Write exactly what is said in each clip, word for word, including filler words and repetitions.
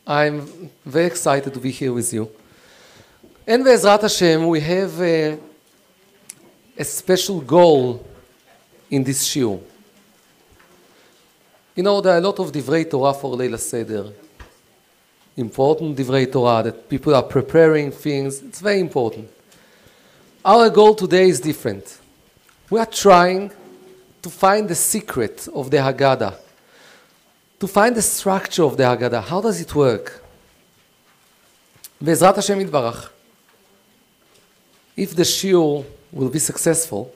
I'm very excited to be here with you. And Be'ezrat Hashem, we have a, a special goal in this shiur. You know, there are a lot of Divrei Torah for Leil HaSeder. Important Divrei Torah, that people are preparing things. It's very important. Our goal today is different. We are trying to find the secret of the Haggadah, to find the structure of the Haggadah. How does it work? Be'ezrat Hashem Yitbarach. If the shiur will be successful,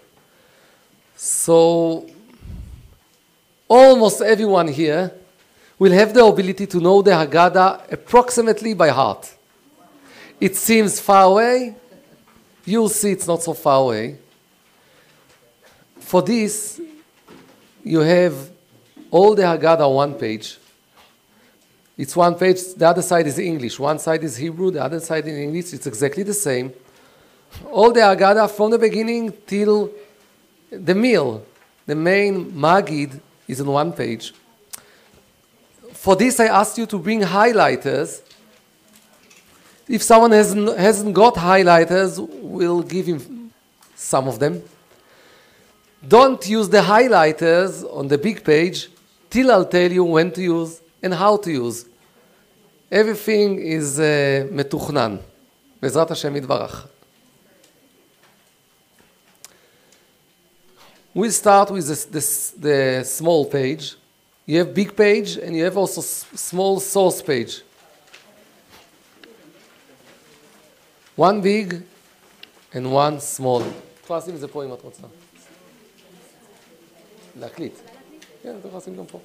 so almost everyone here will have the ability to know the Haggadah approximately by heart. It seems far away. You'll see it's not so far away. For this, you have all the Haggadah on one page. It's one page, the other side is English. One side is Hebrew, the other side in English. It's exactly the same. All the Haggadah from the beginning till the meal, the main Magid, is on one page. For this, I asked you to bring highlighters. If someone hasn't, hasn't got highlighters, we'll give him some of them. Don't use the highlighters on the big page till I'll tell you when to use and how to use. Everything is uh, metuchnan. Be'ezrat Hashem Yitbarach. We'll start with this, this, the small page. You have big page and you have also s- small source page. One big and one small. תוכל לשים את זה פה אם את רוצה. להקליט. כן, תוכל לשים גם פה.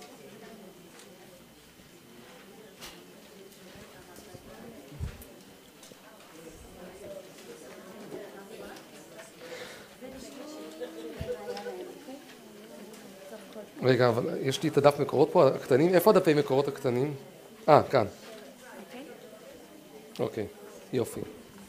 רגע, אבל יש לי את הדף מקורות פה, הקטנים. איפה הדפי מקורות הקטנים? אה, כאן. אוקיי, יופי.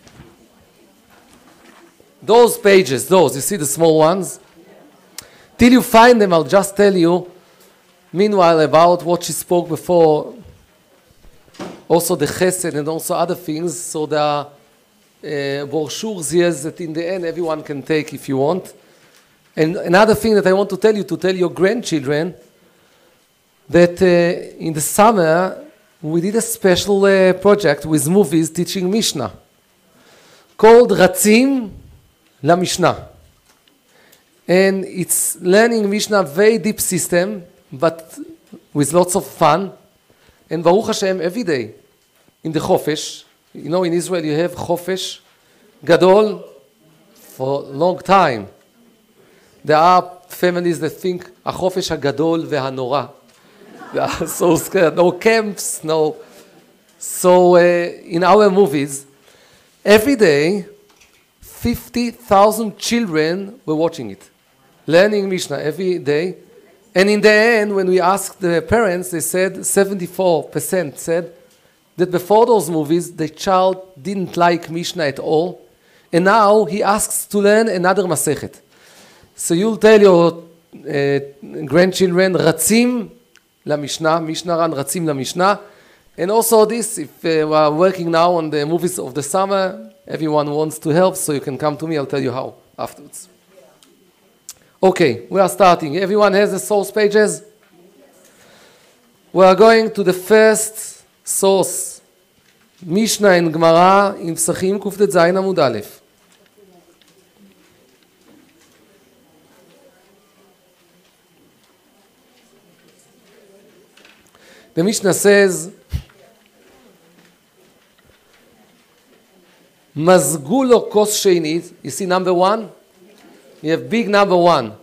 Those pages, those, you see the small ones? Till you find them, I'll just tell you, meanwhile, about what she spoke before, also the chesed and also other things. So there are uh, brochures here that in the end everyone can take if you want. And another thing that I want to tell you, to tell your grandchildren, that uh, in the summer we did a special uh, project with movies teaching Mishnah called Ratzim LaMishnah. And it's learning Mishnah, very deep system, but with lots of fun. And Baruch Hashem, every day in the Chofesh, you know, in Israel you have Chofesh Gadol for a long time. There are families that think החופש הגדול והנורא. They are so scared. No camps, no. So uh, in our movies, every day, fifty thousand children were watching it, learning Mishnah every day. And in the end, when we asked the parents, they said seventy-four percent said that before those movies, the child didn't like Mishnah at all. And now he asks to learn another Masechet. So you'll tell your uh, grandchildren, Ratzim LaMishnah, Mishnah Ran, Ratzim LaMishnah. And also this, if uh, we are working now on the movies of the summer, everyone wants to help, so you can come to me, I'll tell you how afterwards. Okay, we are starting. Everyone has the source pages? We are going to the first source, Mishnah and Gemara in Psachim Kuftet Zayin Amud Aleph. The Mishnah says, Mazgu lo kos sheinit. You see number one? You have big number one.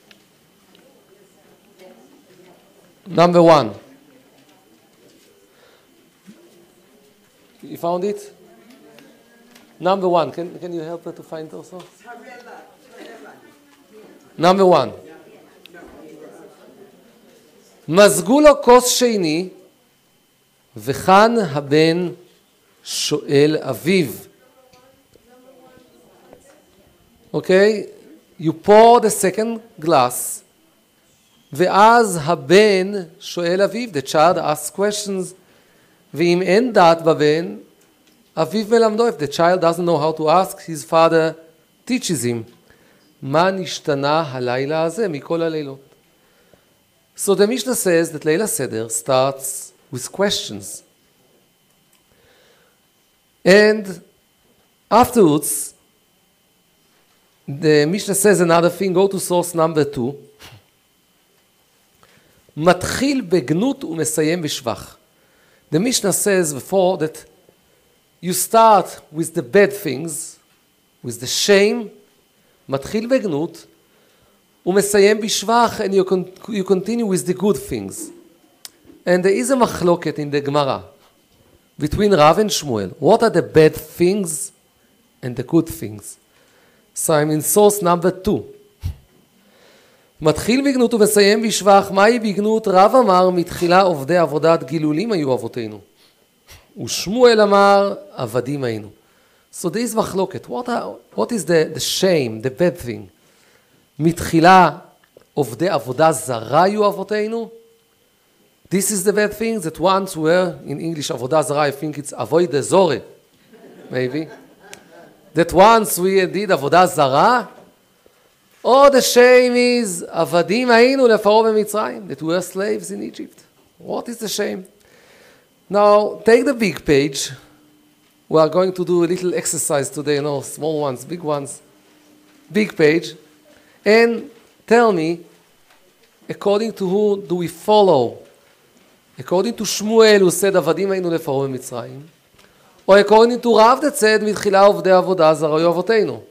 Number one. You found it? Number one. Can, can you help her to find also? Number one. מזגו לו כוס שני, וכאן הבן שואל אביו. Okay? You pour the second glass, ואז הבן שואל אביו, the child asks questions, ואם אין דעת בבן, אביו מלמדו. If the child doesn't know how to ask, his father teaches him. מה נשתנה הלילה הזה מכל הלילות? So the Mishnah says that Leila Seder starts with questions. And afterwards, the Mishnah says another thing. Go to source number two. מתחיל בגנות ומסיים בשבח. The Mishnah says before that you start with the bad things, with the shame, מתחיל בגנות, ומסיים בשבח, and you, con- you continue with the good things. And there is a מחלוקת in the Gemara between Rav and Shmuel. What are the bad things and the good things? So I'm in source number two. מתחיל בגנות ומסיים בשבח. מהי בגנות? רב אמר, מתחילה עובדי עבודת גילולים היו אבותינו. ושמואל אמר, עבדים היינו. So there is מחלוקת. What, are, what is the, the shame, the bad thing? מתחילה עובדי עבודה זרה היו אבותינו. This is the bad thing that once were, in English, עבודה זרה, I think it's avoid the zore, maybe. That once we did עבודה זרה, or the shame is, עבדים היינו לפרעה במצרים, that we were slaves in Egypt. What is the shame? Now, take the big page. We are going to do a little exercise today, you know, small ones, big ones. Big page. And tell me, according to who do we follow? According to Shmuel, who said, עבדים היינו לפרעה במצרים, or according to Rav that said, מתחילה עובדי עבודה זרה היו אבותינו.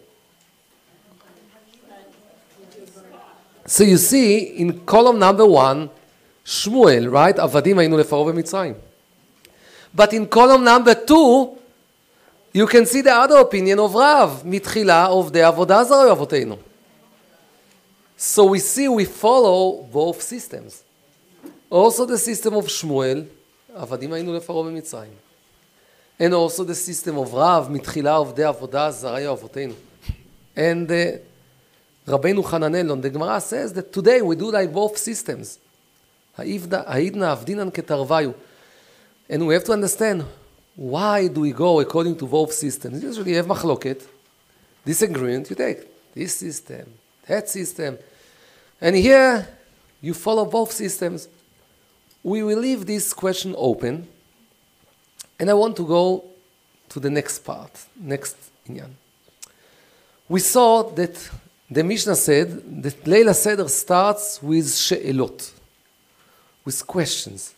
So you see, in column number one, Shmuel, right? עבדים היינו לפרעה במצרים. But in column number two, you can see the other opinion of Rav. מתחילה עובדי עבודה זרה היו אבותינו. So we see we follow both systems. Also the system of Shmuel, עבדים היינו לפרעה במצרים. And also the system of Rav, מתחילה עובדי עבודה זרה היו אבותינו. And uh, Rabbeinu Hananel, the Gemara says that today we do like both systems. העידנא עבדינן כתרוויו. And we have to understand, why do we go according to both systems? Usually you have מחלוקת, disagreement, you take this system, that system. And here, you follow both systems. We will leave this question open. And I want to go to the next part, next inyan. We saw that the Mishnah said that Leila Seder starts with she'elot, with questions.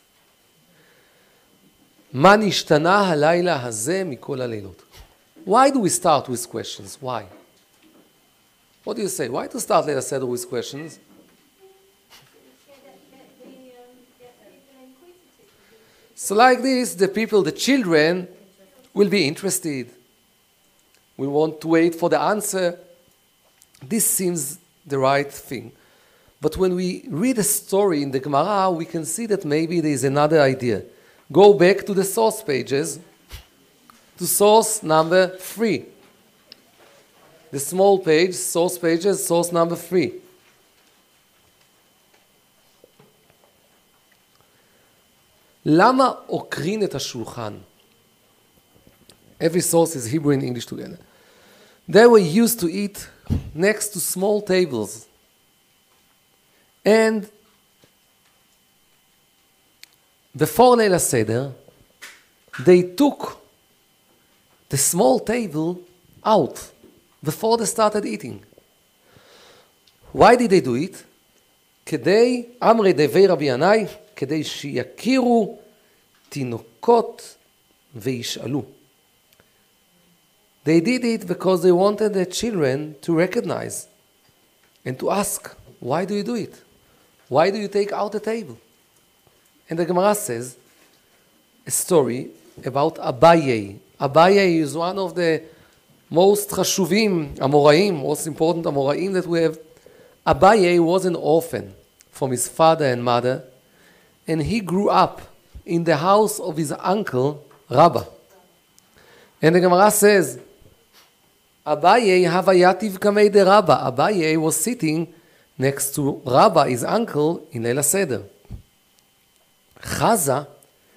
מה נשתנה הלילה הזה מכל הלילות? Why do we start with questions? Why? What do you say? Why to start Leila Seder with questions? So like this, the people, the children, will be interested. We want to wait for the answer. This seems the right thing. But when we read a story in the Gemara, we can see that maybe there is another idea. Go back to the source pages, to source number three. The small page, source pages, source number three. למה עוקרין את השולחן? Every source is Hebrew and English together. They were used to eat next to small tables. And before Leila Seder, they took the small table out before they started eating. Why did they do it? כדי, אמרי דבי רבי ינאי, כדי שיכירו תינוקות וישאלו. They did it because they wanted the children to recognize and to ask, why do you do it? Why do you take out the table? And the Gemara says a story about Abaye. Abaye is one of the most chashuvim, Amoraim, most important Amoraim that we have. Abaye was an orphan from his father and mother, and he grew up in the house of his uncle, Rabbah. And the Gemara says, Abaye havayativ kamei de Rabbah. Abaye was sitting next to Rabbah, his uncle, in Leila Seder. Chaza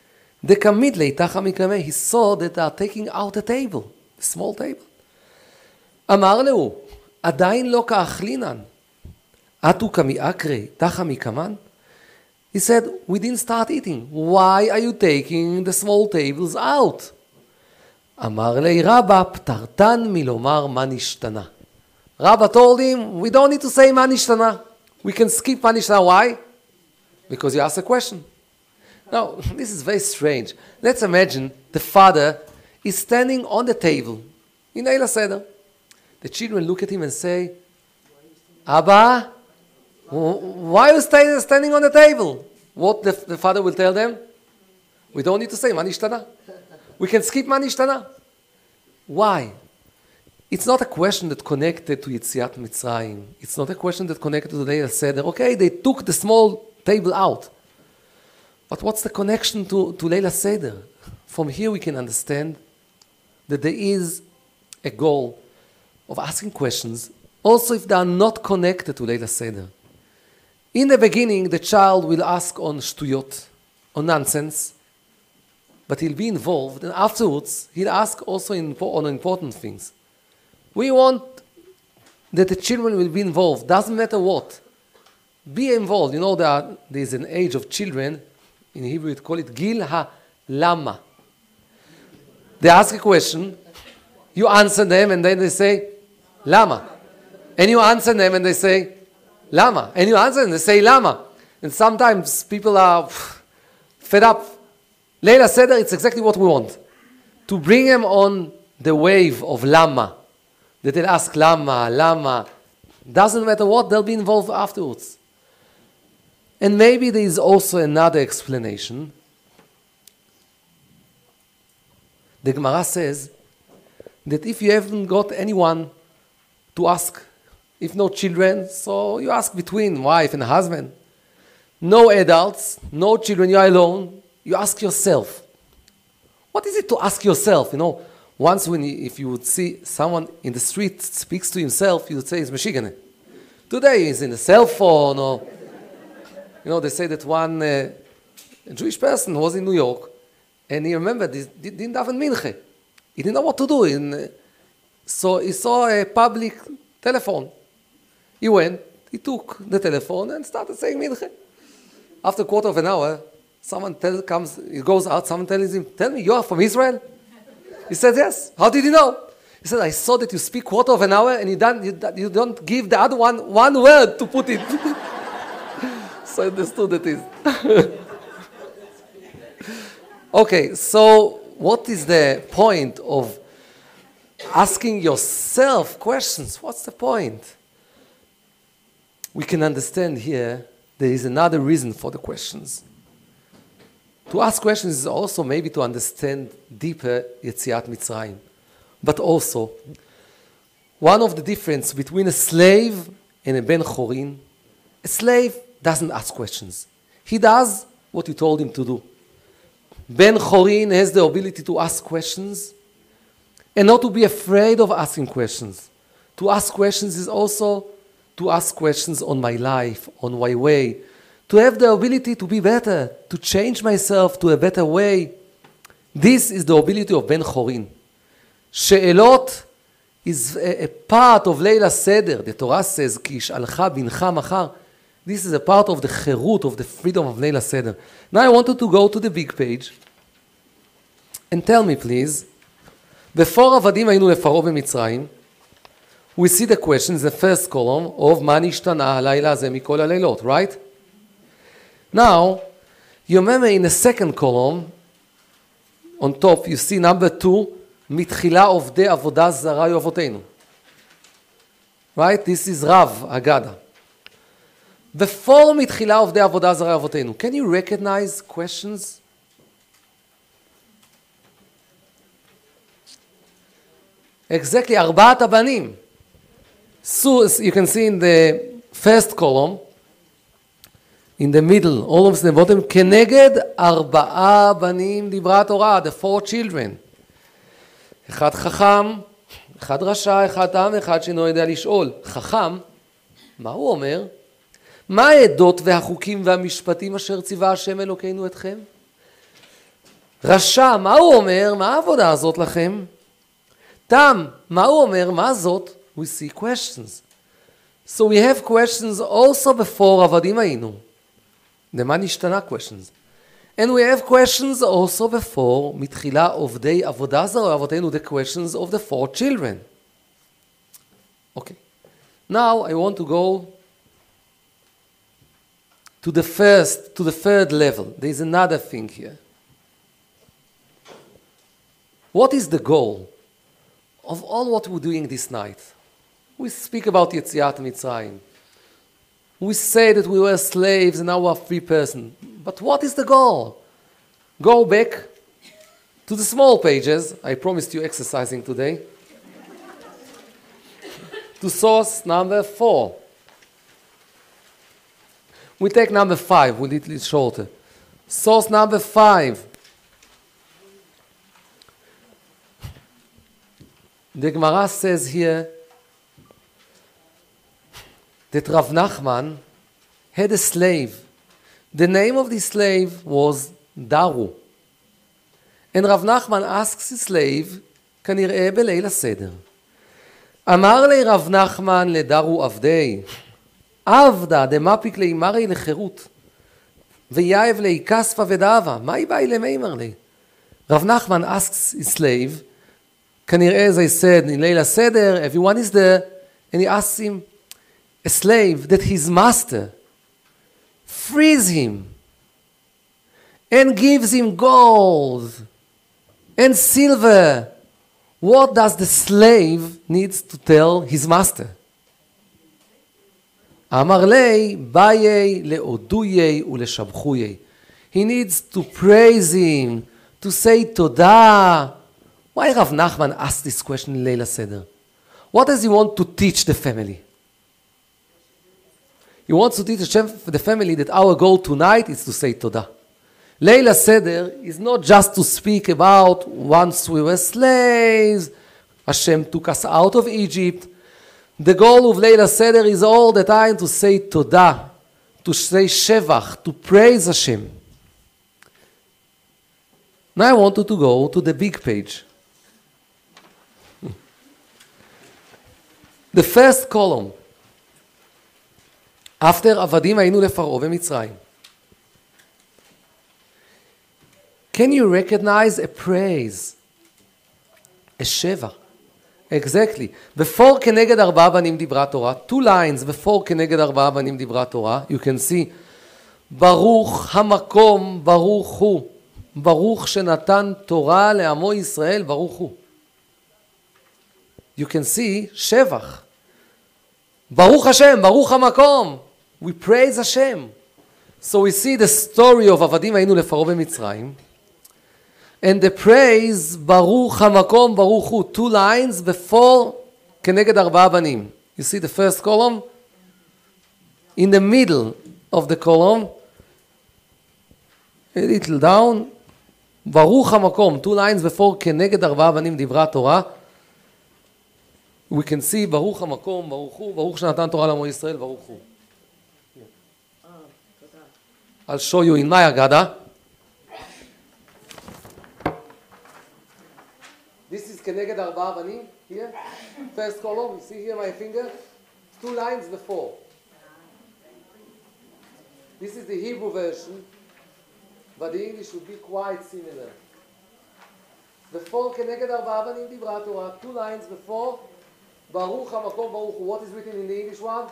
דקמיד ליתך המקרמה, he saw that they are taking out a table, a small table. אמר לו, עדיין לא כאכלינן, אתו כמיאקרי, תחה מקמן? He said, we didn't start eating. Why are you taking the small tables out? אמר לי רבא, פטרתן מלומר מה נשתנה. Rabba told him, we don't need to say מה נשתנה. We can skip מה נשתנה. Why? Because you asked a question. Now, this is very strange. Let's imagine the father is standing on the table in Leila Seder. The children look at him and say, Abba, why are you stay, standing on the table? What the, the father will tell them? We don't need to say מה נשתנה. We can skip מה נשתנה. Why? It's not a question that connected to Yetziat Mitzrayim. It's not a question that connected to the Leila Seder. Okay, they took the small table out. But what's the connection to, to Leila Seder? From here we can understand that there is a goal of asking questions, also if they are not connected to Leila Seder. In the beginning, the child will ask on shtuyot, on nonsense, but he'll be involved, and afterwards, he'll ask also in, on important things. We want that the children will be involved, doesn't matter what. Be involved. You know, there is an age of children, in Hebrew we call it Gil ha-lama. They ask a question, you answer them, and then they say, Lama. And you answer them, and they say, Lama. And you answer them, and they say, Lama. And sometimes people are fed up. Leila Seder, it's exactly what we want. To bring them on the wave of Lama. That they'll ask Lama, Lama. Doesn't matter what, they'll be involved afterwards. And maybe there is also another explanation. The Gemara says that if you haven't got anyone to ask, if no children, so you ask between wife and husband. No adults, no children, you are alone. You ask yourself. What is it to ask yourself? You know, once when you, if you would see someone in the street speaks to himself, you would say, it's Michigan. Today he's in a cell phone, or, you know, they say that one uh, Jewish person was in New York, and he remembered he didn't have a minche. He didn't know what to do. In, uh, so he saw a public telephone. He went, he took the telephone and started saying minche. After a quarter of an hour, someone tell, comes, he goes out, someone tells him, tell me, you are from Israel? He said, yes. How did you know? He said, I saw that you speak quarter of an hour and you don't, you, you don't give the other one one word to put it. So I understood it is. Okay, so what is the point of asking yourself questions? What's the point? We can understand here there is another reason for the questions. To ask questions is also maybe to understand deeper Yetziat Mitzrayim. But also, one of the difference between a slave and a Ben Chorin, a slave doesn't ask questions. He does what you told him to do. Ben Chorin has the ability to ask questions and not to be afraid of asking questions. To ask questions is also to ask questions on my life, on my way, to have the ability to be better, to change myself to a better way. This is the ability of Ben Chorin. She'elot is a, a part of Leila Seder. The Torah says, Ki yish'alcha bincha machar. This is a part of the cherut, of the freedom of Leila Seder. Now I wanted to go to the big page and tell me, please, before עבדים היינו לפרעה במצרים, we see the questions, the first column of מה נשתנה הלילה הזה מכל הלילות, right? Now, you remember in the second column, on top, you see number two, מתחילה עובדי עבודה זרה היו אבותינו. Right? This is Rav Agada. Before מתחילה עובדי עבודה זרה היו אבותינו. Can you recognize questions? Exactly, ארבעת הבנים. So, you can see in the first column, in the middle, all of the bottom, כנגד ארבעה בנים דיברה התורה, the four children. אחד חכם, אחד רשע, אחד תם, אחד שאינו יודע לשאול. חכם, מה הוא אומר? מה העדות והחוקים והמשפטים אשר ציווה השם אלוקינו אתכם? רשע, מה הוא אומר? מה העבודה הזאת לכם? תם, מה הוא אומר? מה זאת? We see questions. So we have questions also before עבדים היינו. למה נשתנה questions? And we have questions also before מתחילה עובדי עבודה זרה, עבודנו the questions of the four children. Okay. Now I want to go to the first, to the third level. There is another thing here. What is the goal of all what we're doing this night? We speak about Yetziat Mitzrayim. We say that we were slaves and now we are free person. But what is the goal? Go back to the small pages. I promised you exercising today. To source number four. We take number five, we'll little shorter. Source number five. The Gemara says here that Rav Nachman had a slave. The name of the slave was Daru. And Rav Nachman asks his slave, כנראה בליל הסדר. אמר לי רב נחמן לדרו עבדי, עבדה דמפיק לי מרי לחירות, ויאב לי כספה ודאבה, מה היא באי למימר לי? רב נחמן asks his slave, כנראה as I said, in ליל הסדר, everyone is there, and he asks him, a slave that his master frees him and gives him gold and silver. What does the slave needs to tell his master? אמר לי, באי להודויי ולשבחויי. He needs to praise him, to say תודה. Why Rav Nachman asked this question in ליל הסדר? What does he want to teach the family? He wants to teach the family that our goal tonight is to say תודה. Leil HaSeder is not just to speak about once we were slaves, Hashem took us out of Egypt. The goal of Leil HaSeder is all the time to say Todah, to say Shevach, to praise Hashem. Now I want you to go to the big page. The first column, after עבדים היינו לפרעה ומצרים. Can you recognize a praise? A sheva. Exactly. Before כנגד ארבעה בנים דיברה תורה, two lines before כנגד ארבעה בנים דיברה תורה, you can see, ברוך המקום, ברוך הוא. ברוך שנתן תורה לעמו ישראל, ברוך הוא. You can see, שבח. ברוך השם, ברוך המקום. We praise Hashem. So we see the story of עבדים היינו לפרעה במצרים, and the praise, ברוך המקום, ברוך הוא, two lines before כנגד ארבעה בנים. You see the first column? In the middle of the column, a little down, ברוך המקום, two lines before כנגד ארבעה בנים דיברה תורה. We can see ברוך המקום, ברוך הוא, ברוך שנתן תורה לעמו ישראל, ברוך הוא. I'll show you in my Agada. This is כנגד ארבעה בנים, here. First column, you see here my finger? Two lines before. This is the Hebrew version, but the English would be quite similar. Before כנגד ארבעה בנים דיברה תורה, two lines before, ברוך המקום, ברוך הוא. What is written in the English one?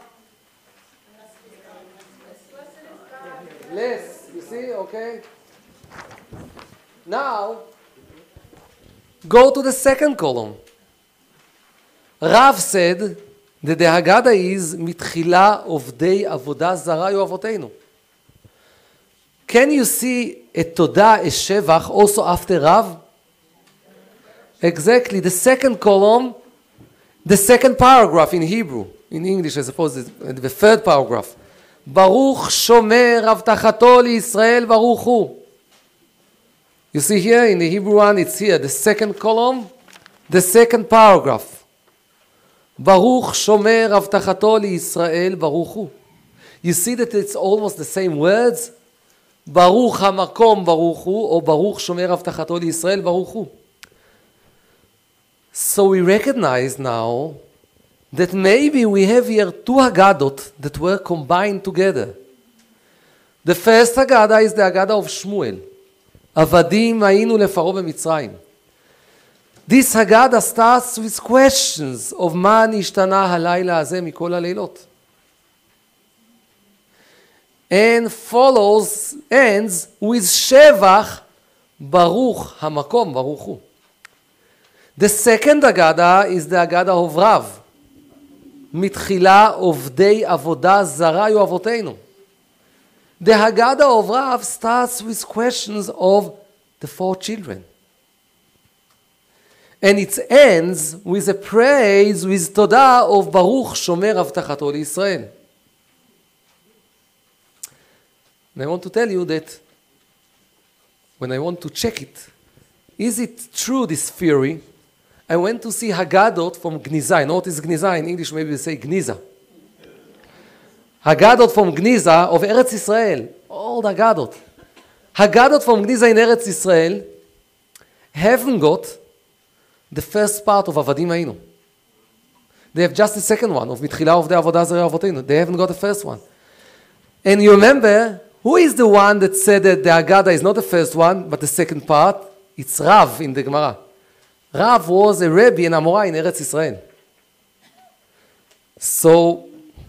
Less, you see, okay? Now, go to the second column. Rav said that the Haggadah is מתחילה עובדי עבודה זרה היו אבותינו. Can you see a תודה, a שבח, also after Rav? Exactly, the second column, the second paragraph in Hebrew, in English I suppose, the third paragraph. ברוך שומר הבטחתו לישראל, ברוך הוא. You see here in the Hebrew one, it's here, the second column, the second paragraph. ברוך שומר הבטחתו לישראל, ברוך הוא. You see that it's almost the same words, ברוך המקום ברוך הוא, או ברוך שומר הבטחתו לישראל ברוך הוא. So we recognize now that maybe we have here two Haggadot that were combined together. The first Haggadah is the Haggadah of Shmuel. עבדים היינו לפרעה במצרים. This Haggadah starts with questions of מה נשתנה הלילה הזה מכל הלילות. And follows, ends with שבח ברוך המקום ברוך הוא. The second Haggadah is the Haggadah of רב. מתחילה עובדי עבודה זרה היו אבותינו. The Haggadah of Rav starts with questions of the four children. And it ends with a praise, with תודה of ברוך שומר הבטחתו לישראל. And I want to tell you that when I want to check it, is it true, this theory? I went to see Haggadot from Gniza. I know what is Gniza. In English, maybe we say Gniza. Haggadot from Gniza of Eretz Israel. All the Haggadot. Haggadot from Gniza in Eretz Israel haven't got the first part of Avadim Hayinu. They have just the second one of Mitchila of the Avodah Zareh Avotenu. They haven't got the first one. And you remember, who is the one that said that the Haggadah is not the first one, but the second part? It's Rav in the Gemara. Rav was a Rebbe and Amorah in Eretz Israel. So,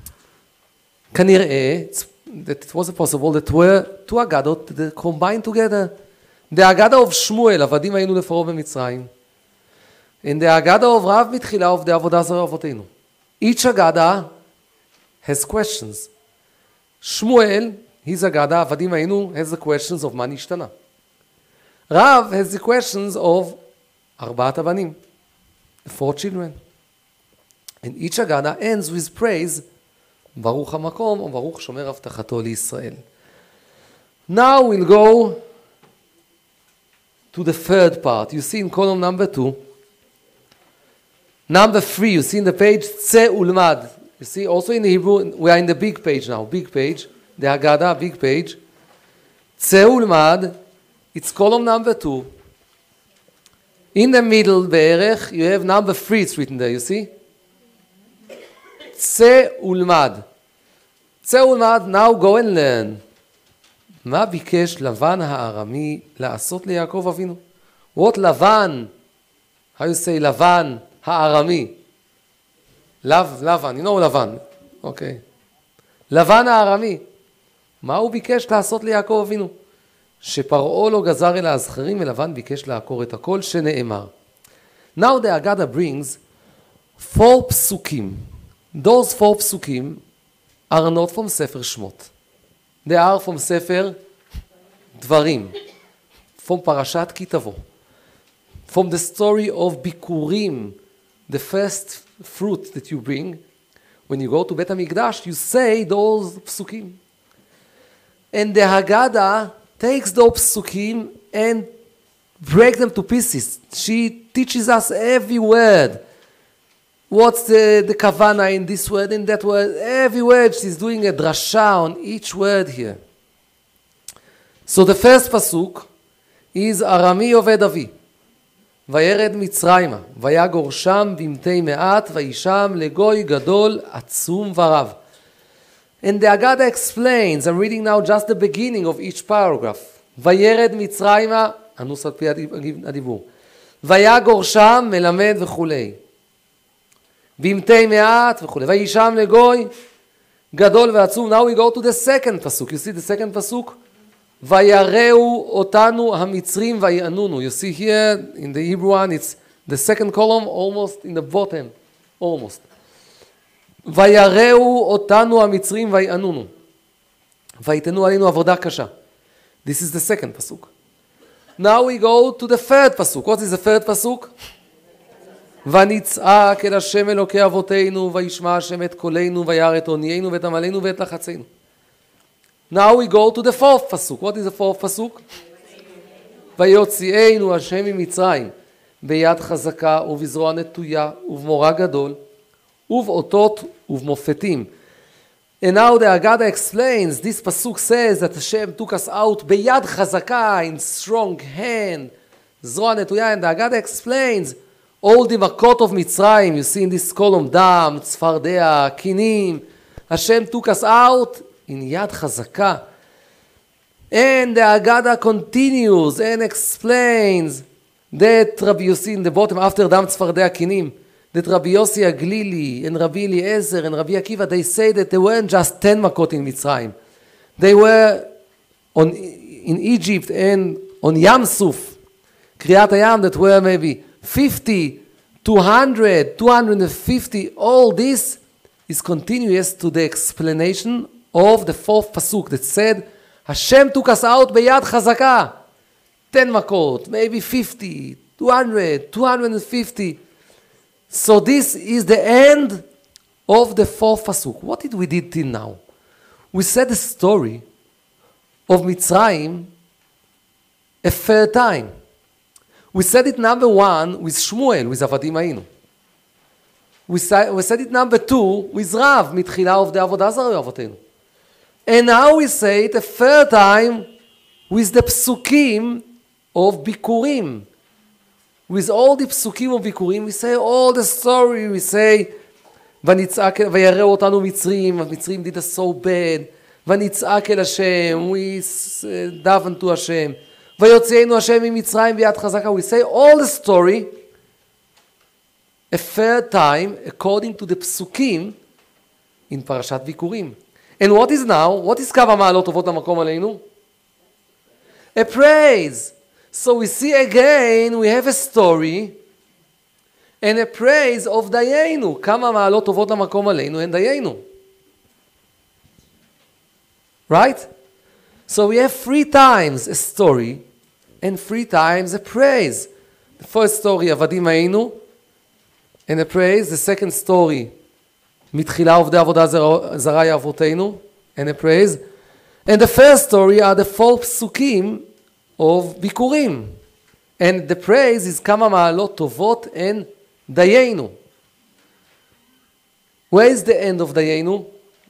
כנראה that it was possible that were two Haggadot that combined together. The Haggadah of Shmuel, עבדים היינו לפרעה במצרים, and the Haggadah of Rav מתחילה of the עבודה זרה אבותינו. Each Haggadah has questions. Shmuel, his Haggadah, עבדים היינו, has the questions of מה נשתנה. Rav has the questions of ארבעת הבנים, the four children. And each Haggadah ends with praise, ברוך המקום, או ברוך שומר הבטחתו לישראל. Now we'll go to the third part. You see in column number two. Number three, you see in the page, צא ולמד. You see, also in the Hebrew, we are in the big page now, big page, the Haggadah, big page. צא ולמד, it's column number two. In the middle, בערך, you have number three, it's written there, you see? צא ולמד. צא ולמד, now go and learn. מה ביקש לבן הארמי לעשות ליעקב אבינו? What לבן? How you say לבן הארמי? לב, לבן, you know לבן. Okay. לבן הארמי. מה הוא ביקש לעשות ליעקב אבינו? שפרעה לא גזר אל הזכרים ולבן ביקש לעקור את הכל שנאמר. Now the Haggadah brings four psukim. Those four psukim are not from Sefer Shmot. They are from Sefer Dvarim, from Parashat Ki Tavo, from the story of Bikurim, the first fruit that you bring. When you go to Bet HaMikdash, you say those psukim. And the Haggadah takes those psukim and breaks them to pieces. She teaches us every word. What's the, the kavana in this word, in that word? Every word she's doing a drasha on each word here. So the first pasuk is Arami Oved Avi. וירד מצרימה, ויגור שם במתי מעט, וישם לגוי גדול עצום ורב. And the Haggadah explains, I'm reading now just the beginning of each paragraph. וירד מצרימה, הנוס על פי הדיבור. ויגור שם מלמד וכולי. במתי מעט וכולי. וישם לגוי גדול ועצום. Now we go to the second pasuk. You see the second pasuk? ויראו אותנו המצרים ויענונו. You see here in the Hebrew one, it's the second column almost in the bottom. Almost. ויראו אותנו המצרים ויענונו. ויתנו עלינו עבודה קשה. This is the second pasuk. Now we go to the third pasuk. What is the third pasuk? ונצעק אל השם אלוקי אבותינו, וישמע השם את קולנו, וירא את עוניינו ואת עמלנו ואת לחצינו. Now we go to the fourth pasuk. What is the fourth pasuk? ויוציאנו השם ממצרים, ביד חזקה ובזרוע נטויה ובמורא גדול, ובאותות ובמופתים. And now the Agada explains, this pasuk says that Hashem took us out beyad chazaka, in strong hand, zroa netuya, and the Agada explains all the makot of Mitzrayim, you see in this column, dam, tzfardea, kinim, Hashem took us out in yad chazaka. And the Agada continues and explains that Rabbi Yossi in the bottom, after dam, tzfardea, kinim, that Rabbi Yossi Aglili and Rabbi Eliezer and Rabbi Akiva, they say that there weren't just ten makot in Mitzrayim. They were on, in Egypt and on Yam Suf, Kriyat Hayam, that were maybe fifty, two hundred, two hundred fifty. All this is continuous to the explanation of the fourth pasuk that said, Hashem took us out beyad chazaka. ten makot, maybe fifty, two hundred, two hundred fifty. So this is the end of the fourth pasuk. What did we did till now? We said the story of Mitzrayim a third time. We said it number one with Shmuel, with Avadim Hayinu. We said, we said it number two with Rav, מתחילה עובדי עבודה זרה אבותינו. And now we say it a third time with the psukim of Bikurim. With all the psukim of Bikurim, we say all the story, we say, ונצעק, ויראו אותנו מצרים, המצרים did us so bad, ונצעק אל השם, we daven to Hashem, ויוציאנו השם ממצרים ביד חזקה, we say all the story, a third time, according to the psukim, in פרשת Bikurim. And what is now? What is קו המעלות טובות למקום עלינו? A praise. So we see again, we have a story and a praise of Dayenu. כמה מעלות טובות למקום עלינו and Dayenu. Right? So we have three times a story and three times a praise. The first story, עבדים היינו, and a praise. The second story, מתחילה עובדי עבודה זרה אבותינו, and a praise. And the first story are the four psukim of Bikurim. And the praise is כמה מעלות טובות and דיינו. Where is the end of דיינו?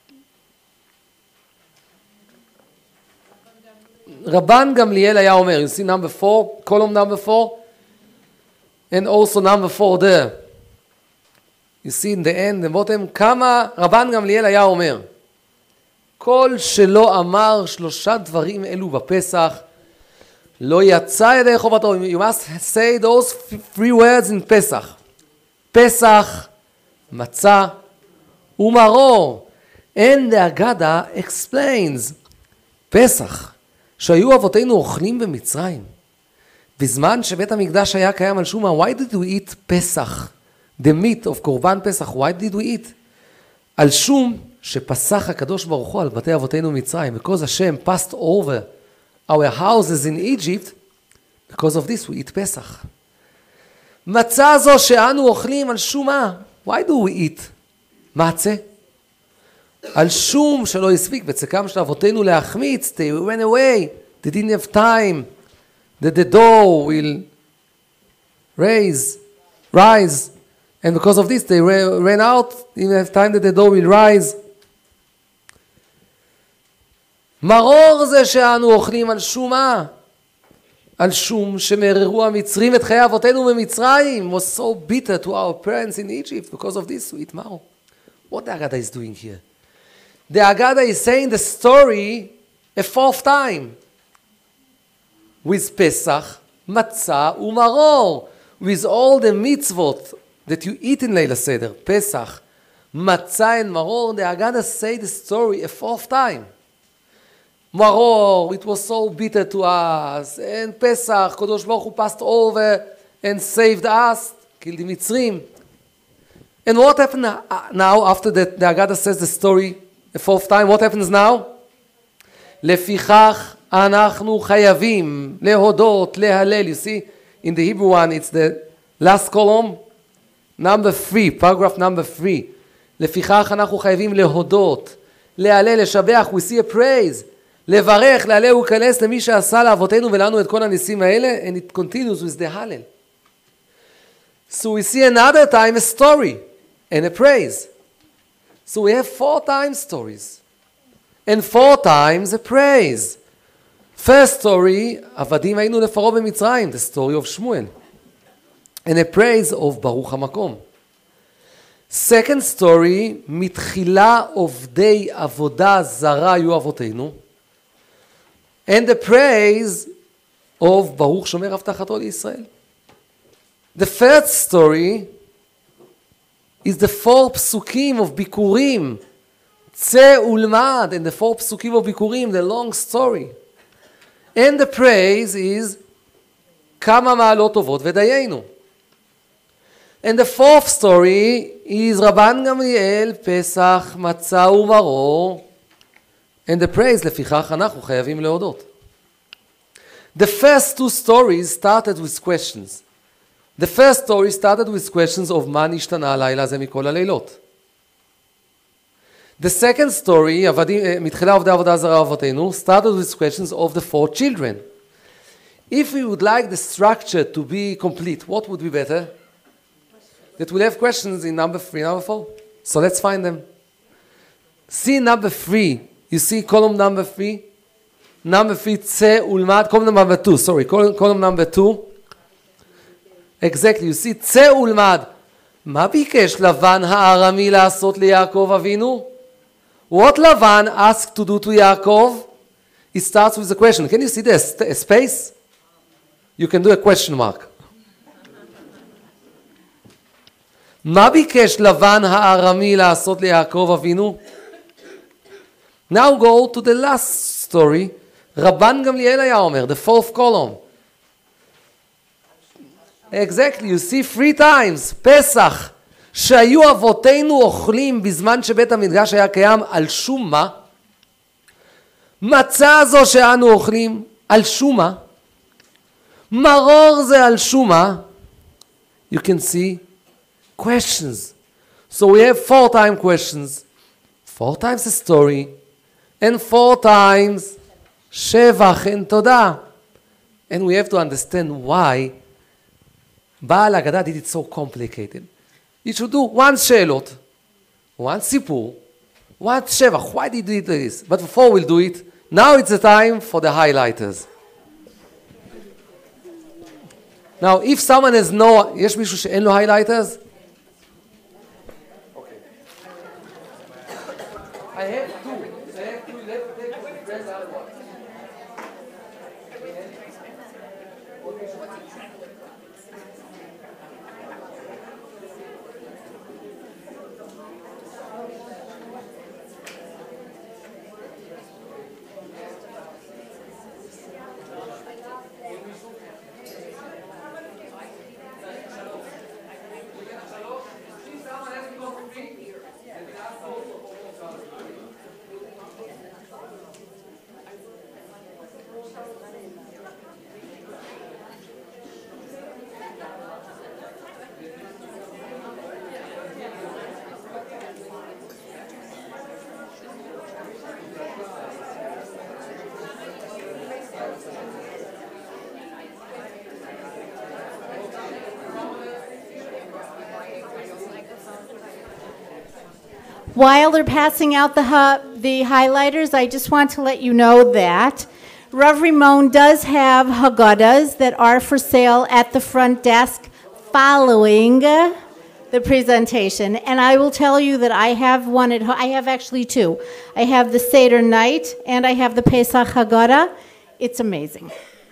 Rabban Gamliel היה אומר, you see number four, column number four, and also number four there. You see in the end, the bottom, כמה רבן גמליאל היה אומר, כל שלא אמר שלושה דברים אלו בפסח, לא יצא ידי חובתו. You must say those three words in פסח. פסח, מצה ומרור. And the Agada explains, פסח, שהיו אבותינו אוכלים במצרים, בזמן שבית המקדש היה קיים על שומה, why did we eat פסח? The meat of קורבן פסח, why did we eat? על שום שפסח הקדוש ברוך הוא על בתי אבותינו מצרים, because Hashem passed over our houses in Egypt, because of this we eat פסח. מצה זו שאנו אוכלים על שום מה? Why do we eat? מצה? על שום שלא הספיק בצקם של אבותינו להחמיץ, they went away, they didn't have time, that the dough will raise, rise, and because of this they ran out, didn't have time that the dough will rise. מרור זה שאנו אוכלים על שום מה? על שום שמררו המצרים את חיי אבותינו במצרים, was so bitter to our parents in Egypt, because of this we eat maror. What the Agada is doing here? The Agada is saying the story a fourth time. With Pesach, Matzah, Umaror. With all the mitzvot that you eat in Leila Seder. Pesach, Matzah and Maror. The Agada say the story a fourth time. Maror, it was so bitter to us. And Pesach, Kodosh Baruch Hu passed over and saved us. Killed the Mitzrim. And what happened now after that the Agada says the story the fourth time? What happens now? לפיכך אנחנו חייבים להודות, להלל. You see, in the Hebrew one, it's the last column, number three, paragraph number three. לפיכך אנחנו חייבים להודות, להלל, לשבח. We see a praise. לברך, להלל ולקלס למי שעשה לאבותינו ולנו את כל הניסים האלה. And it continues with the hallel. So we see another time a story and a praise. So we have four times stories And four times a praise. First story, עבדים היינו לפרעה במצרים, the story of Shmuel. And a praise of ברוך המקום. Second story, מתחילה עובדי עבודה זרה היו אבותינו. And the praise of ברוך שומר הבטחתו לישראל. The third story is the four psukim of ביקורים. צא ולמד, and the four psukim of ביקורים, the long story. And the praise is כמה מעלות טובות ודיינו. And the fourth story is רבן גמליאל, פסח, מצה ומרור. And the praise, לפיכך אנחנו חייבים להודות. The first two stories started with questions. The first story started with questions of מה נשתנה הלילה הזה מכל הלילות. The second story, מתחילה עובדי עבודה זרה אבותינו, started with questions of the four children. If we would like the structure to be complete, what would be better? That we'll have questions in number three, number four. So let's find them. See number three. You see column number three? Number three, צא ולמד. Column number two, sorry. Column, column number two. Exactly. You see, צא ולמד. מה ביקש לבן הארמי לעשות ליעקב אבינו? What Lavan asked to do to Yaakov? It starts with a question. Can you see this? A space? You can do a question mark. מה ביקש לבן הארמי לעשות ליעקב אבינו? Now go to the last story. רבן גמליאל היה אומר, the fourth column. Exactly, you see three times. פסח, שהיו אבותינו אוכלים בזמן שבית המקדש היה קיים, על שום מה? מצה זו שאנו אוכלים, על שום מה? מרור זה על שום מה? You can see questions. So we have four time questions, four times a story, and four times שבח and תודה. And we have to understand why בעל הגדה did it so complicated. It should do one שאלות, one סיפור, one שבח. Why did he do this? But before we'll do it, now it's the time for the highlighters. Now, if someone has no, יש מישהו שאין לו highlighters? Okay. I have two. I have two left. Take the press out one. While they're passing out the, hu- the highlighters, I just want to let you know that Rav Rimon does have Haggadahs that are for sale at the front desk following uh, the presentation. And I will tell you that I have one at home. I have actually two. I have the Seder night and I have the Pesach Haggadah. It's amazing.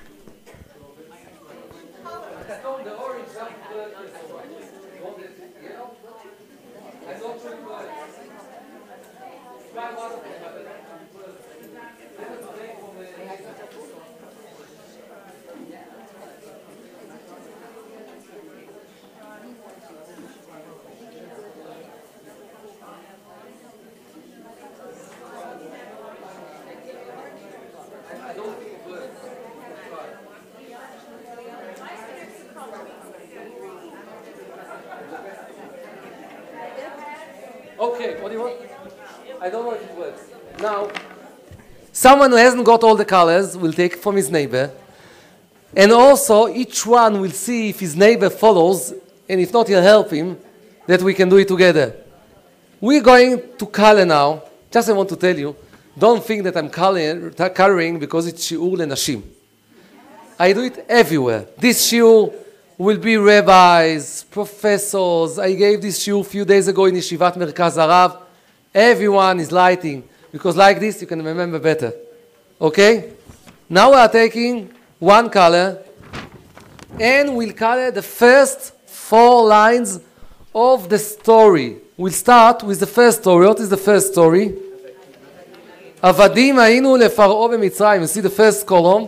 Okay, what do you want? I don't know if it works. Now, someone who hasn't got all the colors will take from his neighbor. And also, each one will see if his neighbor follows, and if not, he'll help him, that we can do it together. We're going to color now. Just I want to tell you, Don't think that I'm color- coloring because it's שיעור לנשים. I do it everywhere. This shiur will be rabbis, professors. I gave this shiur a few days ago in Yeshivat Merkaz Harav. Everyone is lighting, because like this you can remember better. Okay? Now we are taking one color, and we'll color the first four lines of the story. We'll start with the first story. What is the first story? עבדים היינו לפרעה במצרים. You see the first column?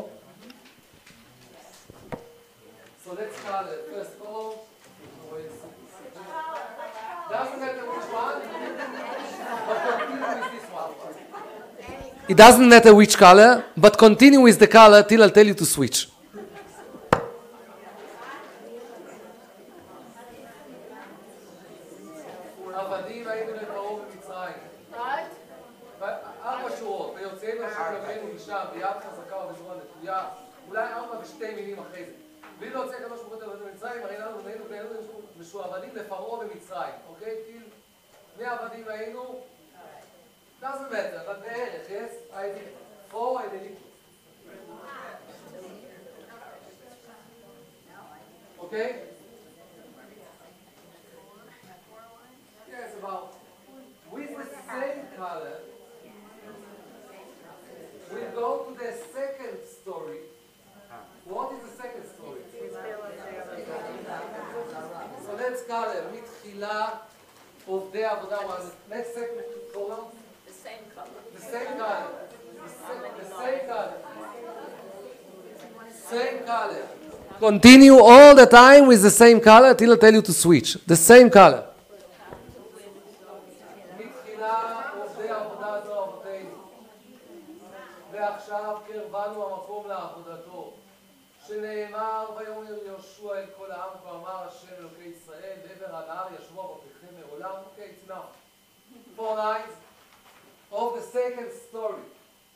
So let's color the first column. Doesn't matter which one, but continue with this one. It doesn't matter which color, but continue with the color till I'll tell you to switch. עבדים היינו לפרעה במצרים. ארבע שורות, ויוצאנו אשר כלפינו משם, ביד חזקה ובזרוע נטויה, אולי ארבע ושתי מילים אחרי זה. בלי להוציא הקדוש ברוך הוא אותנו במצרים, הרי לנו בנינו בנינו משועבדים לפרעה במצרים, אוקיי? טיל, מי עבדים היינו? doesn't matter, but בערך, yes? I did four, I did it. Okay? Yes, about with the same color, we'll go to the second story. What is the second story? So let's color מתחילה עובדי עבודה. Let's second color. The same color. The same color. The same, the same color. Same color. Continue all the time with the same color till I tell you to switch. The same color. ועכשיו קרבנו המקום לעבודתו, שנאמר ויאמר יהושע אל כל העם ואמר השם אלוקי ישראל בעבר הנהר ישבו אבותיכם מעולם. Okay, it's now four lines of the second story.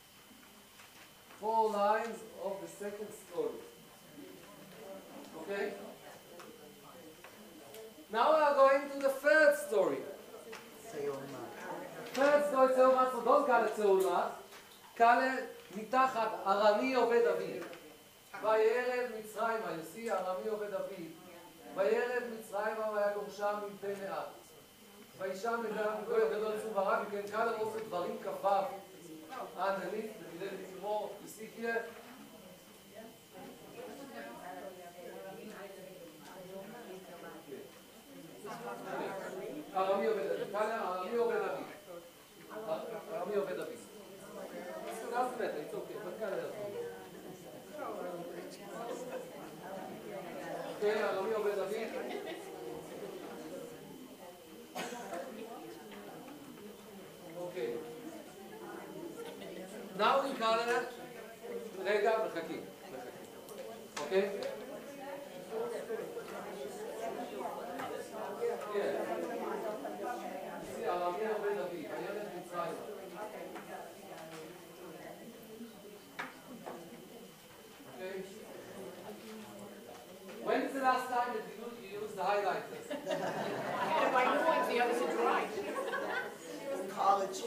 Four lines of the second story. Okay? Now we are going to the third story. Third story, Tzeumat, so don't call it Tzeumat. קלה מתחת ארמי עובד אביו, וירד מצרימה, you see, ארמי עובד אביו, וירד מצרימה ויגורשם מפני מעט, וישם לגלם גוי גדול צור ורב, וכן קלה עושה דברים כפיו, underneath, וכדי לקרוא, you see here, ארמי עובד אביו, קלה ארמי עובד אביו, ארמי עובד אביו. Doesn't matter, it's okay, but kind of okay, ארמי עובד אביו. Okay. Now we color, רגע, מחכים, okay? Yeah. See, ארמי עובד אביו, הילד מצרים. When is the last time that you, you used the highlighters? If I knew it, the others would right. College.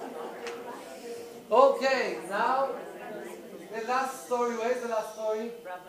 Okay, now the last story. Where is the last story?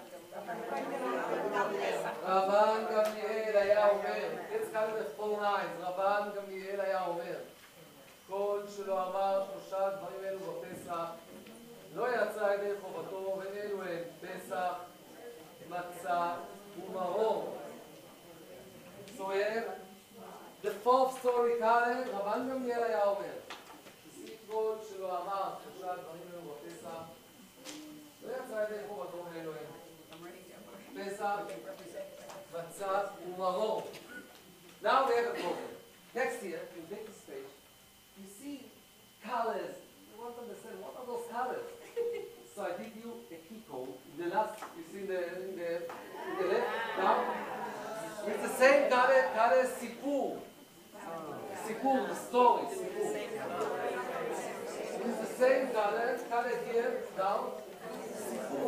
רבן גמליאל היה אומר, let's call it the four lines. רבן גמליאל היה אומר, כל שלא אמר שלושה דברים אלו בפסח, לא יצא ידי חובתו, ואלו הם פסח, מצה ומרור. So we have the fourth story כאלה, רבן גמליאל היה אומר, כל שלא אמר שלושה דברים אלו בפסח, לא יצא ידי חובתו, ואלו הם פסח, מצה ומרור. Now we have a problem. Next year, you take this page, you see colors. You want to understand what are those colors? So I give you a key code in the last, you see in the, in the, in the left, now, with the same color, color סיפור. סיפור, the story, סיפור. With the same color, color here, down, סיפור.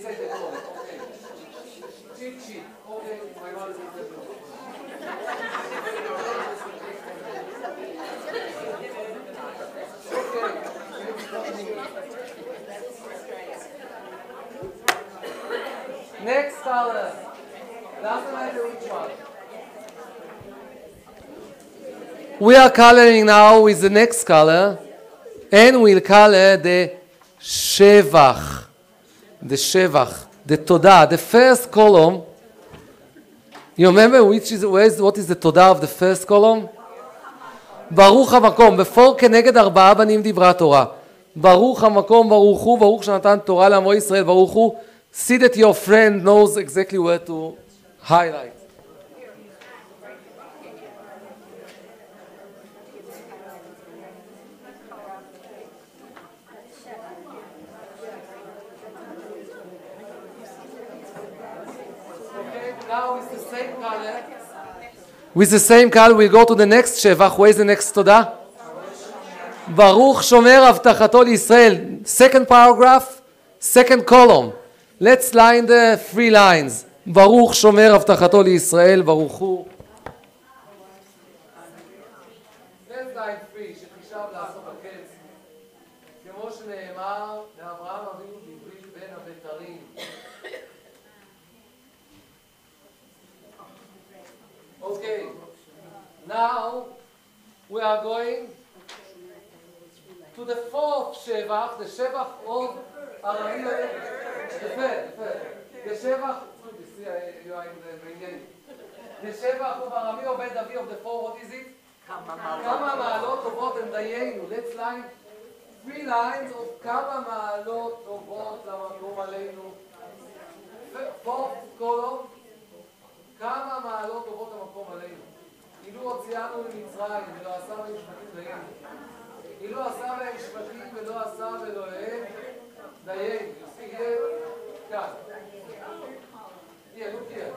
say the code. Okay. Cheat sheet. Okay, my mother is the Next color. Doesn't matter which one. We are coloring now with the next color, and we'll color the Shevach. The Shevach, the Todah, the first column. You remember which is, where is what is the Todah of the first column? ברוך המקום, בפור כנגד ארבעה בנים דברה תורה. ברוך המקום, ברוך הוא, ברוך שנתן תורה לעמו ישראל, ברוך הוא. See that your friend knows exactly where to highlight. Okay, now with the same color. With the same color, we'll go to the next Shevach. Where is the next תודה? ברוך שומר הבטחתו לישראל. Second paragraph, second column. Let's line the three lines. ברוך שומר הבטחתו לישראל, ברוך הוא. Let's line three, שחישב לעשות הקץ. כמו שנאמר, לאברהם אבינו בברית בין הבתרים. Okay, now we are going to the fourth Shevach, the Shevach of Arami. יפה, יפה. The Shevach, the Shevach of Arami עובד אבי of the four, what is it? כמה מעלות טובות הם דיינו. Let's line three lines of כמה מעלות טובות למקום עלינו. Fourth column. כמה מעלות טובות המקום עלינו. אילו הוציאנו למצרים ולא עשה להם שבטים דיינו. אילו עשה להם שבטים ולא עשה אלוהיהם דיינו. You see here? כאן. Here, look here.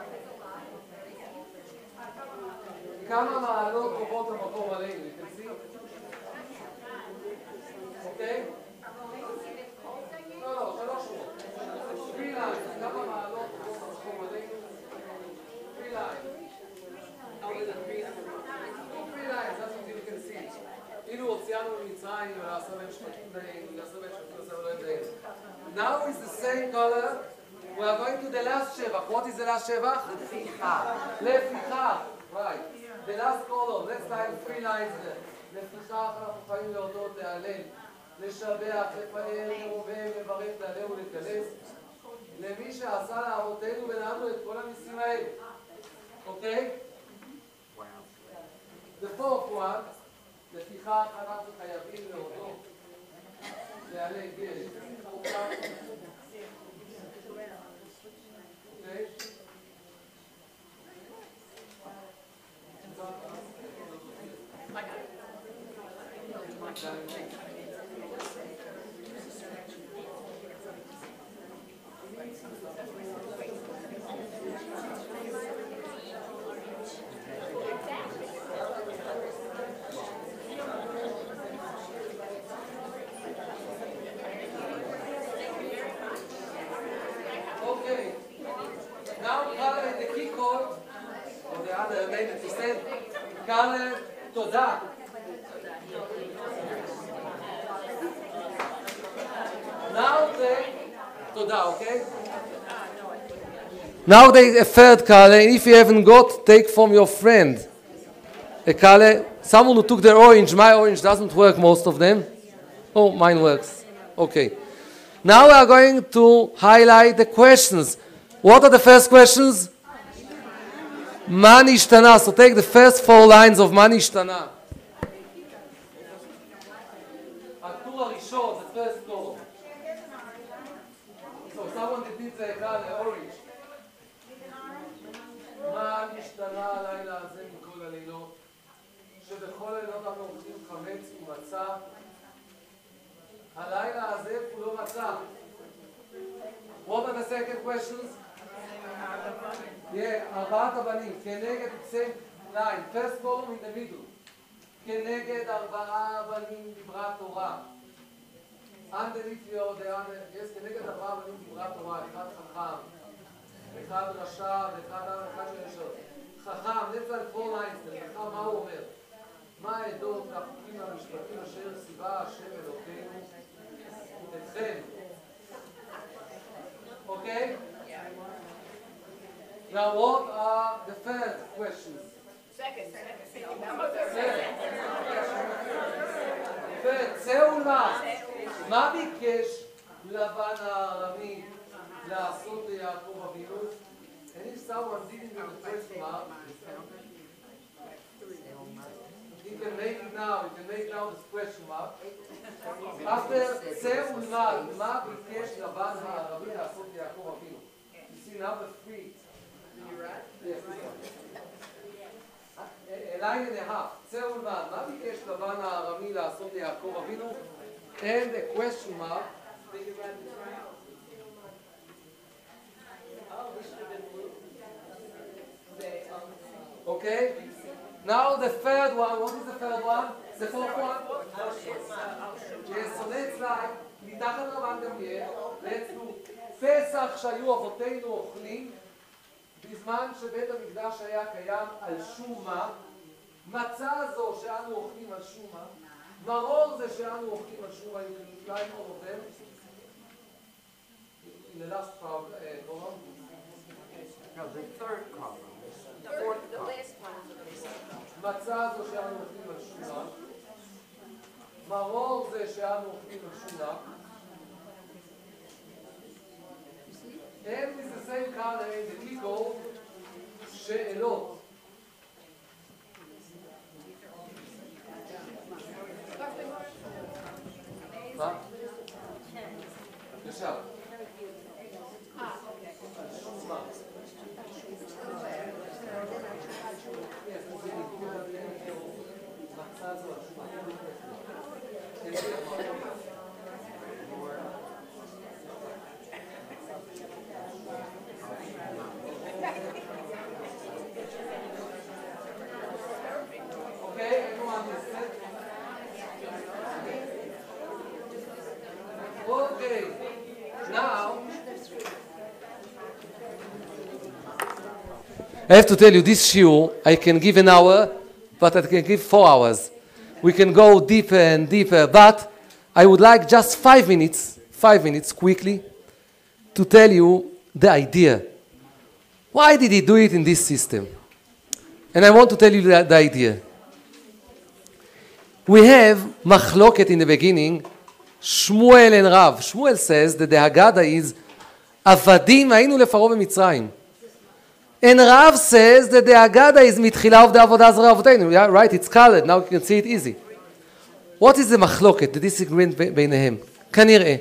כמה מעלות טובות המקום עלינו. You can see? Okay? לא, לא, שלוש שורות. Three lines. כמה מעלות טובות המקום עלינו. Three lines. Three lines, that's what you can see. אילו הוציאנו ממצרים ולעשה להם שבטים דיינו, ולעשה להם שבטים ולעשה להם דיינו. Now is the same color. We are going to the last Shevach. What is the last Shevach? לפיכך. לפיכך. Right. The last column. Let's line three lines there. לפיכך אנחנו חיים להודות, להלל, לשבח, לפאר, לרובם, לברך, להלל ולקלס. למי שעשה לאבותינו ולנו את כל הניסים האלה. Okay? The fourth one, לפיכך אנחנו חייבים להודות, להלל גש. Okay? Color תודה. Now the תודה, okay? Now the third color, and if you haven't got, take from your friend a color. Someone who took their orange, my orange doesn't work, most of them. Oh, mine works. Okay. Now we are going to highlight the questions. What are the first questions? מה נשתנה? So take the first four lines of מה נשתנה. הטור הראשון, the first column. So someone did the color orange. מה נשתנה הלילה הזה מכל הלילות? שבכל הלילות אנחנו אוכלים חמץ ומצה. הלילה הזה כולו מצה. What are the second questions? Yeah, ארבעת הבנים, כנגד same line, first column in the middle. כנגד ארבעה בנים דיברה תורה. underneath your, the under, yes, כנגד אברהם אני דיברה תורה, אחד חכם, אחד רשע, ואחד אחד שישר. חכם, נצא על פור ניינסטר, חכם, מה הוא אומר? מה העדות והחוקים והמשפטים אשר ציווה השם אלוקינו אתכם? Okay? Now what are the first questions? Second, second. צאו מה? מה ביקש לבן הארמי לעשות ליעקב אבינו? And if someone didn't do the question mark, he can make it now, he can make now this question mark. After צאו מה, מה ביקש לבן הארמי לעשות ליעקב אבינו? You see number three. Yes. A line and a half. צאו ולמד, מה ביקש לבן הארמי לעשות ליעקב אבינו? And a question mark. Okay? Now the third one, what is the third one? The fourth one? Yes, so let's like, מתחת רבן גמליאל, let's do. פסח שהיו אבותינו אוכלים, בזמן שבית המקדש היה קיים על שום מה, מצה זו שאנו אוכלים על שום מה, מרור זה שאנו אוכלים על שום מה, you can try all of them. In the last column. No, the third column. The fourth, the last one. מצה זו שאנו אוכלים על שום מה, מרור זה שאנו אוכלים על שום מה, and with the same color in the eagle, שאלות. מה? ישר. Okay, now I have to tell you this shiur I can give an hour, but I can give four hours. We can go deeper and deeper, but I would like just five minutes, five minutes quickly, to tell you the idea. Why did he do it in this system? And I want to tell you the, the idea. We have machloket in the beginning. Shmuel and Rav. Shmuel says that the Haggadah is Avadim היינו לפרעה במצרים. And Rav says that the Haggadah is מתחילה עובדי עבודה זרע אבותינו. Yeah, right, it's colored. Now you can see it easy. What is the machloket, the disagreement ביניהם? כנראה.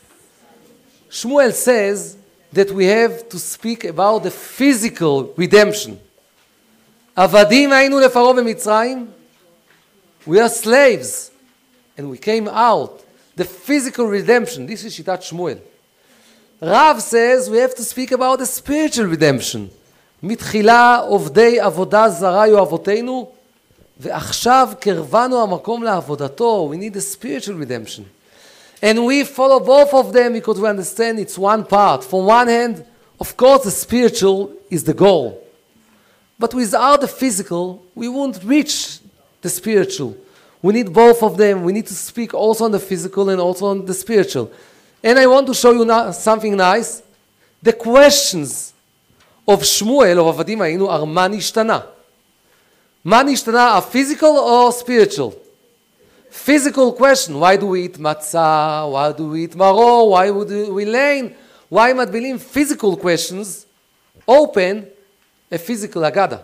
Shmuel says that we have to speak about the physical redemption. עבדים היינו לפרעה במצרים. We are slaves. And we came out. The physical redemption. This is Shitat Shmuel. Rav says we have to speak about the spiritual redemption. מתחילה עובדי עבודה זרה היו אבותינו, ועכשיו קרבנו המקום לעבודתו. We need the spiritual redemption. And we follow both of them because we understand it's one part. From one hand, of course the spiritual is the goal. But without the physical, we won't reach the spiritual. We need both of them. We need to speak also on the physical and also on the spiritual. And I want to show you now something nice. The questions of Shmuel, of Avadim Hayinu, are מה נשתנה. מה נשתנה, a physical or spiritual? Physical question, why do we eat matzah? Why do we eat maror? Why would we learn? Why מטבילים? Physical questions open a physical Haggadah.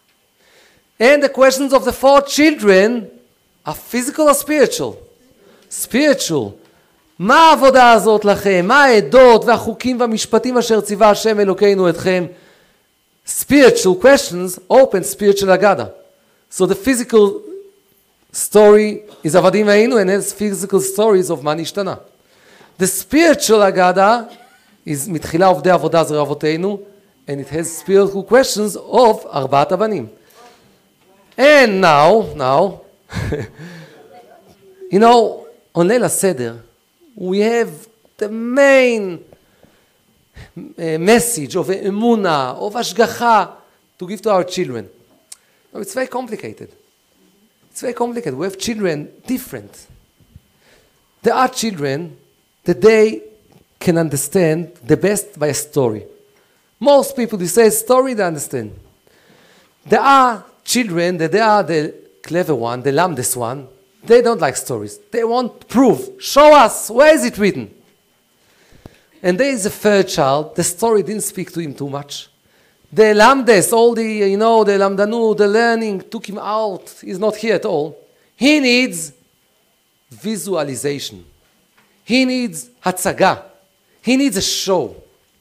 And the questions of the four children are physical or spiritual? Spiritual. מה העבודה הזאת לכם? מה העדות והחוקים והמשפטים אשר ציווה השם אלוקינו אתכם? Spiritual questions open spiritual Haggadah. So the physical story is Avadim Hayinu and has physical stories of מה נשתנה. The spiritual Haggadah is מתחילה עובדי עבודה זרע אבותינו and it has spiritual questions of ארבעת הבנים. And now, now, you know, on ליל הסדר, we have the main uh, message of emunah, of ashgacha, to give to our children. No, it's very complicated. It's very complicated. We have children different. There are children that they can understand the best by a story. Most people, you say a story, they understand. There are children that they are the clever one, the lamdes one. They don't like stories. They want proof. Show us. Where is it written? And there is a third child. The story didn't speak to him too much. The lamdes, all the, you know, the lamdanu, the learning took him out. He's not here at all. He needs visualization. He needs hatzaga. He needs a show.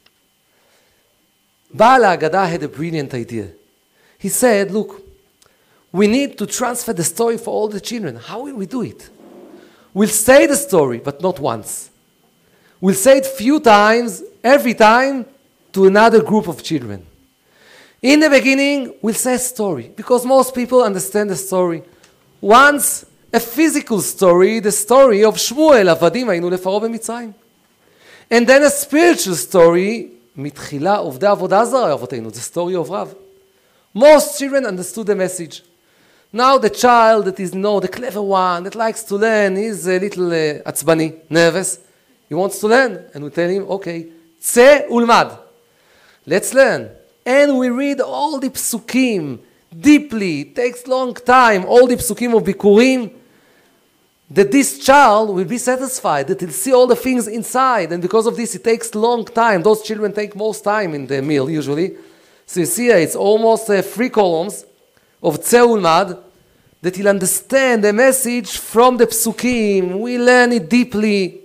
Baal HaAgada had a brilliant idea. He said, look, we need to transfer the story for all the children. How will we do it? We'll say the story, but not once. We'll say it few times, every time, to another group of children. In the beginning, we'll say a story, because most people understand the story. Once, a physical story, the story of Shmuel, Avadim היינו לפרעה במצרים. And then a spiritual story, מתחילה עובדי עבודה זרה אבותינו, the story of Rav. Most children understood the message. Now the child that is, no, the clever one, that likes to learn, is a little uh, עצבני, nervous. He wants to learn. And we tell him, okay, צא ולמד. Let's learn. And we read all the psukim deeply. It takes long time. All the psukim of Bikurim. That this child will be satisfied. That he'll see all the things inside. And because of this, it takes long time. Those children take most time in the meal, usually. So you see here, it's almost uh, three columns of Tzeh Ulmad, that he'll understand the message from the psukim. We learn it deeply.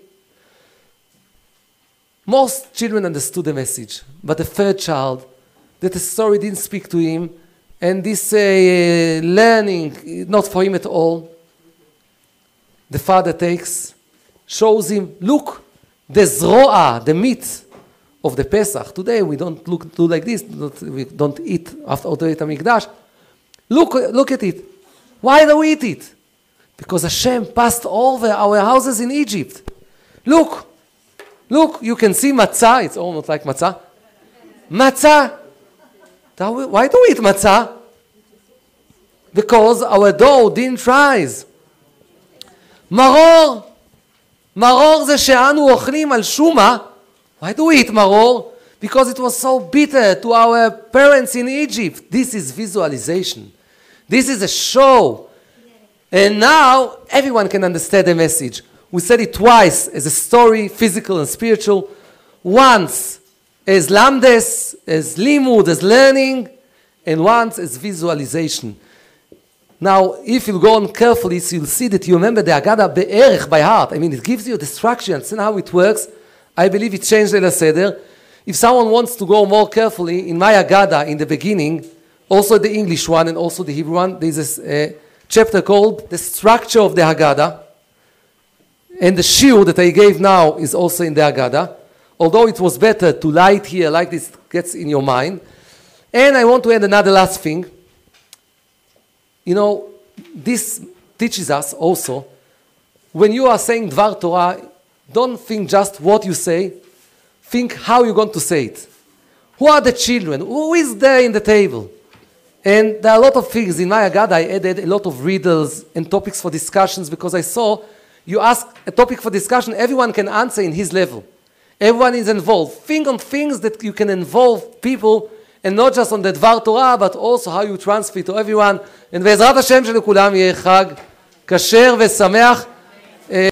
Most children understood the message, but the third child, that the story didn't speak to him, and this uh, learning, not for him at all, the father takes, shows him, look, the zroa, the meat of the Pesach. Today we don't look do like this, not, we don't eat after Beit HaMikdash. Look, look at it. Why do we eat it? Because Hashem passed over our houses in Egypt. Look, look, you can see matzah. It's almost like matzah. Matzah. Why do we eat matzah? Because our dough didn't rise. מרור. מרור זה שאנו אוכלים על שומה. Why do we eat maror? Because it was so bitter to our parents in Egypt. This is visualization. This is a show. And now everyone can understand the message. We said it twice as a story, physical and spiritual. Once as lamdes, as limud, as learning, and once as visualization. Now, if you go on carefully, so you'll see that you remember the Agada be'erech by heart. I mean, it gives you the structure. Understand how it works? I believe it changed Leil HaSeder. If someone wants to go more carefully, in my Agada, in the beginning, also the English one and also the Hebrew one, there's a uh, chapter called The Structure of the Haggadah. And the shiur that I gave now is also in the Haggadah. Although it was better to light here, like this gets in your mind. And I want to add another last thing. You know, this teaches us also, when you are saying Dvar Torah, don't think just what you say, think how you're going to say it. Who are the children? Who is there in the table? And there are a lot of things. In my Agada, I added a lot of riddles and topics for discussions because I saw you ask a topic for discussion, everyone can answer in his level. Everyone is involved. Think on things that you can involve people, and not just on the Dvar Torah, but also how you transfer it to everyone. And בעזרת השם שלכולם יהיה חג כשר ושמח.